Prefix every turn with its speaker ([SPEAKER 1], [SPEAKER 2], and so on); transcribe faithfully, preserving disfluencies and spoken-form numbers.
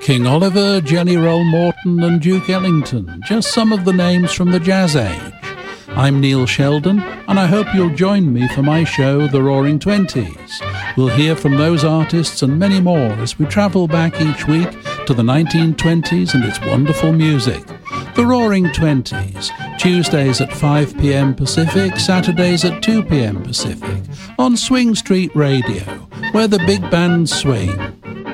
[SPEAKER 1] King Oliver, Jelly Roll Morton and Duke Ellington, just some of the names from the jazz age. I'm Neil Sheldon, and I hope you'll join me for my show, The Roaring Twenties. We'll hear from those artists and many more as we travel back each week to the nineteen twenties and its wonderful music. The Roaring Twenties, Tuesdays at five p.m. Pacific, Saturdays at two p.m. Pacific, on Swing Street Radio, where the big bands swing.